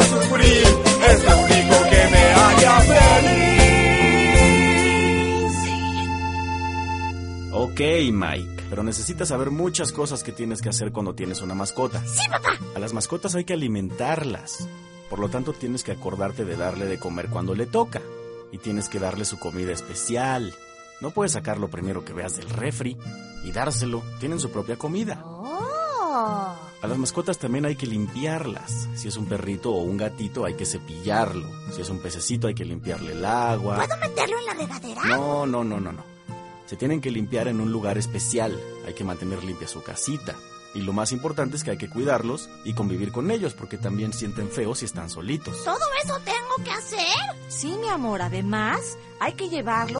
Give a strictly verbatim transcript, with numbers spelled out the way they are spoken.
sufrir, es lo único que me haría feliz. Ok, Mike, pero necesitas saber muchas cosas que tienes que hacer cuando tienes una mascota. ¡Sí, papá! A las mascotas hay que alimentarlas. Por lo tanto, tienes que acordarte de darle de comer cuando le toca. Y tienes que darle su comida especial. No puedes sacar lo primero que veas del refri y dárselo. Tienen su propia comida. ¡Oh! A las mascotas también hay que limpiarlas. Si es un perrito o un gatito, hay que cepillarlo. Si es un pececito, hay que limpiarle el agua. ¿Puedo meterlo en la regadera? No, no, no, no, no. Se tienen que limpiar en un lugar especial. Hay que mantener limpia su casita. Y lo más importante es que hay que cuidarlos y convivir con ellos, porque también sienten feo si están solitos. ¿Todo eso tengo que hacer? Sí, mi amor, además hay que llevarlo